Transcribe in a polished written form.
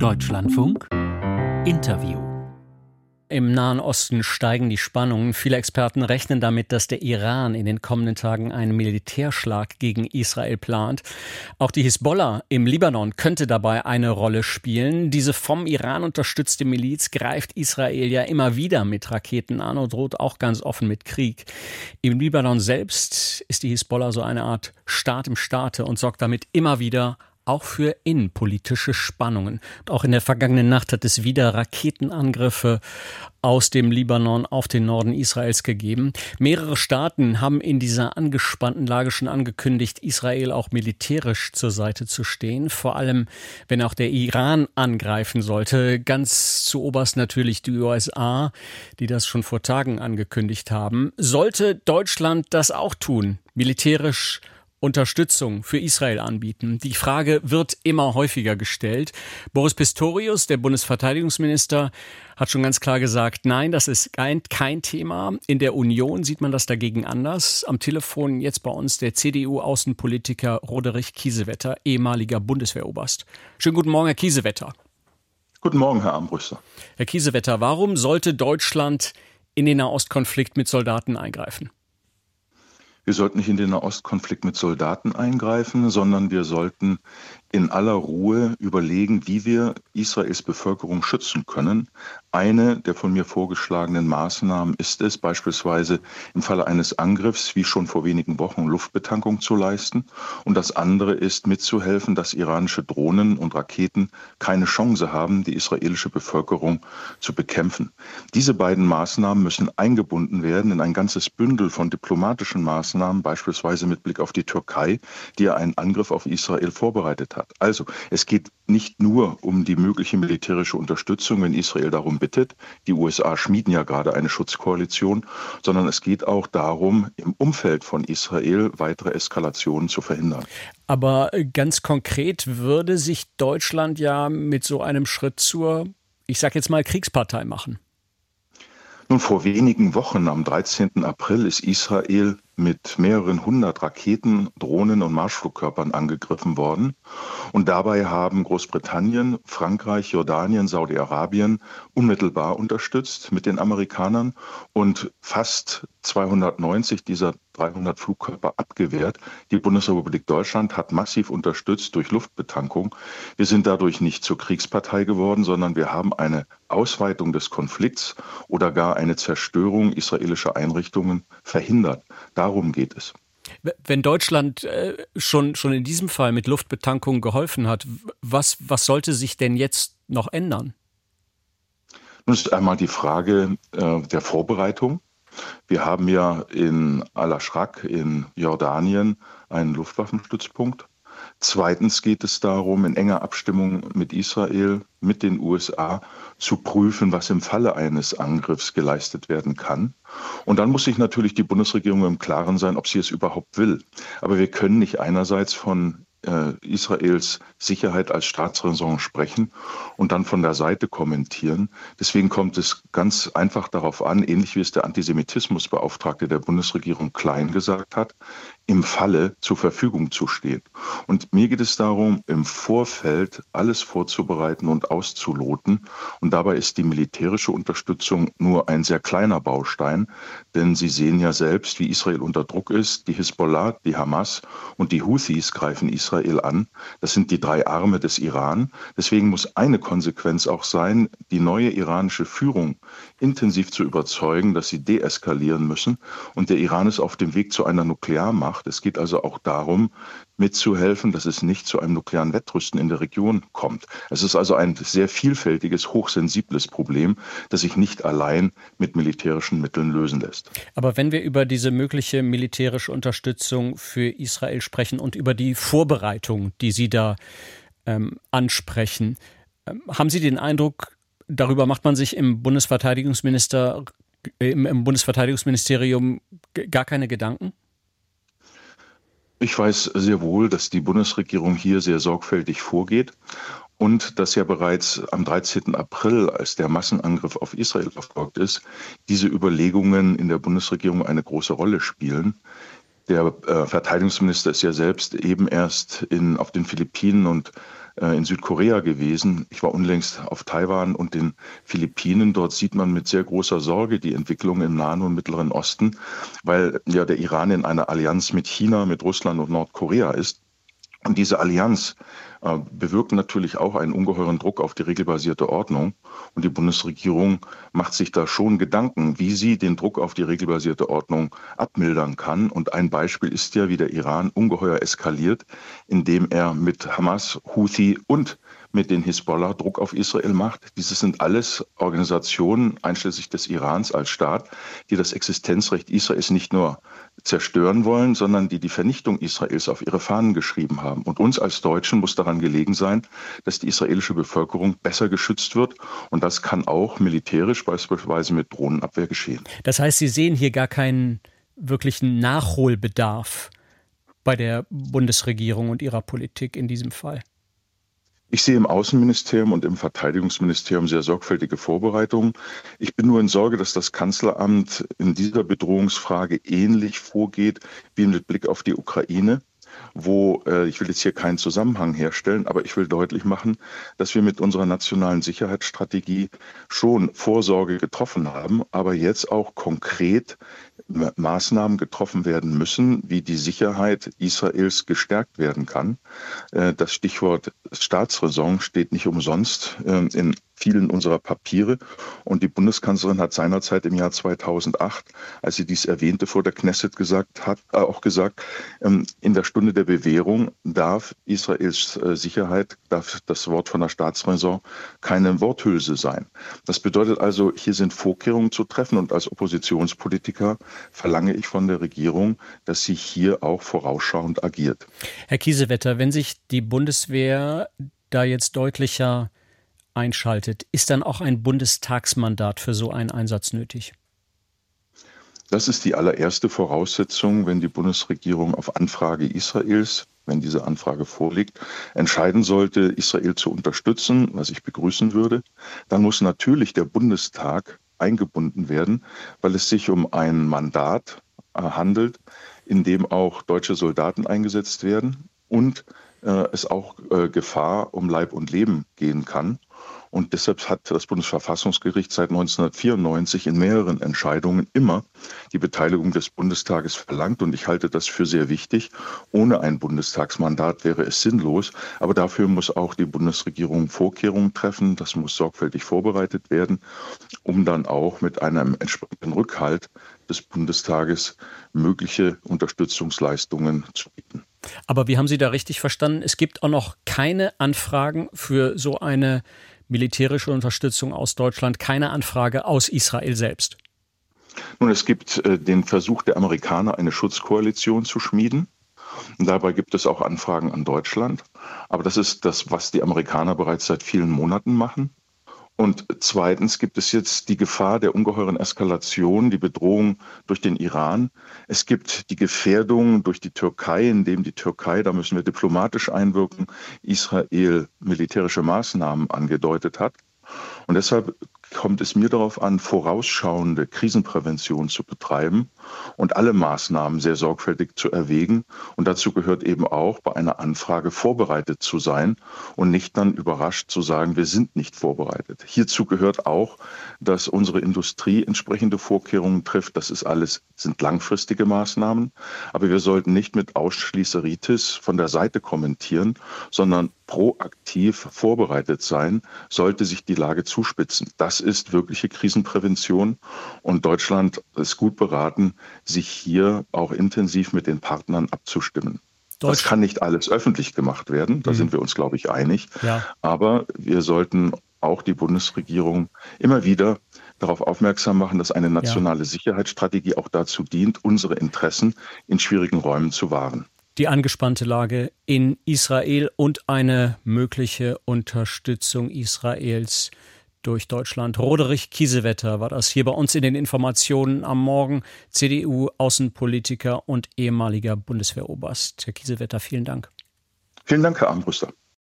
Deutschlandfunk Interview. Im Nahen Osten steigen die Spannungen. Viele Experten rechnen damit, dass der Iran in den kommenden Tagen einen Militärschlag gegen Israel plant. Auch die Hisbollah im Libanon könnte dabei eine Rolle spielen. Diese vom Iran unterstützte Miliz greift Israel ja immer wieder mit Raketen an und droht auch ganz offen mit Krieg. Im Libanon selbst ist die Hisbollah so eine Art Staat im Staate und sorgt damit immer wieder auch für innenpolitische Spannungen. Und auch in der vergangenen Nacht hat es wieder Raketenangriffe aus dem Libanon auf den Norden Israels gegeben. Mehrere Staaten haben in dieser angespannten Lage schon angekündigt, Israel auch militärisch zur Seite zu stehen. Vor allem, wenn auch der Iran angreifen sollte. Ganz zu oberst natürlich die USA, die das schon vor Tagen angekündigt haben. Sollte Deutschland das auch tun, militärisch Unterstützung für Israel anbieten? Die Frage wird immer häufiger gestellt. Boris Pistorius, der Bundesverteidigungsminister, hat schon ganz klar gesagt, nein, das ist kein Thema. In der Union sieht man das dagegen anders. Am Telefon jetzt bei uns der CDU-Außenpolitiker Roderich Kiesewetter, ehemaliger Bundeswehroberst. Schönen guten Morgen, Herr Kiesewetter. Guten Morgen, Herr Armbruster. Herr Kiesewetter, warum sollte Deutschland in den Nahostkonflikt mit Soldaten eingreifen? Wir sollten nicht in den Nahostkonflikt mit Soldaten eingreifen, sondern wir sollten in aller Ruhe überlegen, wie wir Israels Bevölkerung schützen können. Eine der von mir vorgeschlagenen Maßnahmen ist es, beispielsweise im Falle eines Angriffs, wie schon vor wenigen Wochen, Luftbetankung zu leisten. Und das andere ist, mitzuhelfen, dass iranische Drohnen und Raketen keine Chance haben, die israelische Bevölkerung zu bekämpfen. Diese beiden Maßnahmen müssen eingebunden werden in ein ganzes Bündel von diplomatischen Maßnahmen, beispielsweise mit Blick auf die Türkei, die ja einen Angriff auf Israel vorbereitet hat. Also, es geht nicht nur um die mögliche militärische Unterstützung, wenn Israel darum bittet. Die USA schmieden ja gerade eine Schutzkoalition, sondern es geht auch darum, im Umfeld von Israel weitere Eskalationen zu verhindern. Aber ganz konkret würde sich Deutschland ja mit so einem Schritt zur, ich sage jetzt mal, Kriegspartei machen. Nun, vor wenigen Wochen, am 13. April, ist Israel mit mehreren hundert Raketen, Drohnen und Marschflugkörpern angegriffen worden. Und dabei haben Großbritannien, Frankreich, Jordanien, Saudi-Arabien unmittelbar unterstützt mit den Amerikanern und fast 290 dieser 300 Flugkörper abgewehrt. Die Bundesrepublik Deutschland hat massiv unterstützt durch Luftbetankung. Wir sind dadurch nicht zur Kriegspartei geworden, sondern wir haben eine Ausweitung des Konflikts oder gar eine Zerstörung israelischer Einrichtungen verhindert. Darum geht es. Wenn Deutschland schon in diesem Fall mit Luftbetankung geholfen hat, was sollte sich denn jetzt noch ändern? Nun ist einmal die Frage der Vorbereitung. Wir haben ja in Al-Ashraq in Jordanien einen Luftwaffenstützpunkt. Zweitens geht es darum, in enger Abstimmung mit Israel, mit den USA zu prüfen, was im Falle eines Angriffs geleistet werden kann. Und dann muss sich natürlich die Bundesregierung im Klaren sein, ob sie es überhaupt will. Aber wir können nicht einerseits von Israels Sicherheit als Staatsräson sprechen und dann von der Seite kommentieren. Deswegen kommt es ganz einfach darauf an, ähnlich wie es der Antisemitismusbeauftragte der Bundesregierung Klein gesagt hat, im Falle zur Verfügung zu stehen. Und mir geht es darum, im Vorfeld alles vorzubereiten und auszuloten. Und dabei ist die militärische Unterstützung nur ein sehr kleiner Baustein, denn Sie sehen ja selbst, wie Israel unter Druck ist. Die Hisbollah, die Hamas und die Houthis greifen Israel an. Das sind die drei Arme des Iran. Deswegen muss eine Konsequenz auch sein, die neue iranische Führung intensiv zu überzeugen, dass sie deeskalieren müssen. Und der Iran ist auf dem Weg zu einer Nuklearmacht. Es geht also auch darum, mitzuhelfen, dass es nicht zu einem nuklearen Wettrüsten in der Region kommt. Es ist also ein sehr vielfältiges, hochsensibles Problem, das sich nicht allein mit militärischen Mitteln lösen lässt. Aber wenn wir über diese mögliche militärische Unterstützung für Israel sprechen und über die Vorbereitung, die Sie da ansprechen, haben Sie den Eindruck, darüber macht man sich im Bundesverteidigungsministerium gar keine Gedanken? Ich weiß sehr wohl, dass die Bundesregierung hier sehr sorgfältig vorgeht und dass ja bereits am 13. April, als der Massenangriff auf Israel erfolgt ist, diese Überlegungen in der Bundesregierung eine große Rolle spielen. Der Verteidigungsminister ist ja selbst eben erst auf den Philippinen und in Südkorea gewesen. Ich war unlängst auf Taiwan und den Philippinen. Dort sieht man mit sehr großer Sorge die Entwicklung im Nahen und Mittleren Osten, weil ja der Iran in einer Allianz mit China, mit Russland und Nordkorea ist. Und diese Allianz bewirkt natürlich auch einen ungeheuren Druck auf die regelbasierte Ordnung. Und die Bundesregierung macht sich da schon Gedanken, wie sie den Druck auf die regelbasierte Ordnung abmildern kann. Und ein Beispiel ist ja, wie der Iran ungeheuer eskaliert, indem er mit Hamas, Houthi und mit den Hisbollah Druck auf Israel macht. Diese sind alles Organisationen, einschließlich des Irans als Staat, die das Existenzrecht Israels nicht nur zerstören wollen, sondern die die Vernichtung Israels auf ihre Fahnen geschrieben haben. Und uns als Deutschen muss daran gelegen sein, dass die israelische Bevölkerung besser geschützt wird. Und das kann auch militärisch, beispielsweise mit Drohnenabwehr, geschehen. Das heißt, Sie sehen hier gar keinen wirklichen Nachholbedarf bei der Bundesregierung und ihrer Politik in diesem Fall? Ich sehe im Außenministerium und im Verteidigungsministerium sehr sorgfältige Vorbereitungen. Ich bin nur in Sorge, dass das Kanzleramt in dieser Bedrohungsfrage ähnlich vorgeht wie mit Blick auf die Ukraine, wo, ich will jetzt hier keinen Zusammenhang herstellen, aber ich will deutlich machen, dass wir mit unserer nationalen Sicherheitsstrategie schon Vorsorge getroffen haben, aber jetzt auch konkret Maßnahmen getroffen werden müssen, wie die Sicherheit Israels gestärkt werden kann. Das Stichwort Staatsräson steht nicht umsonst in vielen unserer Papiere. Und die Bundeskanzlerin hat seinerzeit im Jahr 2008, als sie dies erwähnte, vor der Knesset auch gesagt, in der Stunde der Bewährung darf Israels Sicherheit, darf das Wort von der Staatsräson keine Worthülse sein. Das bedeutet also, hier sind Vorkehrungen zu treffen. Und als Oppositionspolitiker verlange ich von der Regierung, dass sie hier auch vorausschauend agiert. Herr Kiesewetter, wenn sich die Bundeswehr da jetzt deutlicher einschaltet, ist dann auch ein Bundestagsmandat für so einen Einsatz nötig? Das ist die allererste Voraussetzung, wenn die Bundesregierung auf Anfrage Israels, wenn diese Anfrage vorliegt, entscheiden sollte, Israel zu unterstützen, was ich begrüßen würde. Dann muss natürlich der Bundestag eingebunden werden, weil es sich um ein Mandat handelt, in dem auch deutsche Soldaten eingesetzt werden und es auch Gefahr um Leib und Leben gehen kann. Und deshalb hat das Bundesverfassungsgericht seit 1994 in mehreren Entscheidungen immer die Beteiligung des Bundestages verlangt. Und ich halte das für sehr wichtig. Ohne ein Bundestagsmandat wäre es sinnlos. Aber dafür muss auch die Bundesregierung Vorkehrungen treffen. Das muss sorgfältig vorbereitet werden, um dann auch mit einem entsprechenden Rückhalt des Bundestages mögliche Unterstützungsleistungen zu bieten. Aber wie haben Sie da richtig verstanden? Es gibt auch noch keine Anfragen für so eine militärische Unterstützung aus Deutschland, keine Anfrage aus Israel selbst? Nun, es gibt den Versuch der Amerikaner, eine Schutzkoalition zu schmieden. Und dabei gibt es auch Anfragen an Deutschland. Aber das ist das, was die Amerikaner bereits seit vielen Monaten machen. Und zweitens gibt es jetzt die Gefahr der ungeheuren Eskalation, die Bedrohung durch den Iran. Es gibt die Gefährdung durch die Türkei, indem die Türkei, da müssen wir diplomatisch einwirken, Israel militärische Maßnahmen angedeutet hat. Und deshalb kommt es mir darauf an, vorausschauende Krisenprävention zu betreiben und alle Maßnahmen sehr sorgfältig zu erwägen. Und dazu gehört eben auch, bei einer Anfrage vorbereitet zu sein und nicht dann überrascht zu sagen, wir sind nicht vorbereitet. Hierzu gehört auch, dass unsere Industrie entsprechende Vorkehrungen trifft. Das sind langfristige Maßnahmen. Aber wir sollten nicht mit Ausschließeritis von der Seite kommentieren, sondern proaktiv vorbereitet sein, sollte sich die Lage zuspitzen. Das ist wirkliche Krisenprävention und Deutschland ist gut beraten, sich hier auch intensiv mit den Partnern abzustimmen. Das kann nicht alles öffentlich gemacht werden, da sind wir uns, glaube ich, einig. Ja. Aber wir sollten auch die Bundesregierung immer wieder darauf aufmerksam machen, dass eine nationale Sicherheitsstrategie auch dazu dient, unsere Interessen in schwierigen Räumen zu wahren. Die angespannte Lage in Israel und eine mögliche Unterstützung Israels durch Deutschland. Roderich Kiesewetter war das hier bei uns in den Informationen am Morgen. CDU-Außenpolitiker und ehemaliger Bundeswehroberst. Herr Kiesewetter, vielen Dank. Vielen Dank, Herr Armbruster.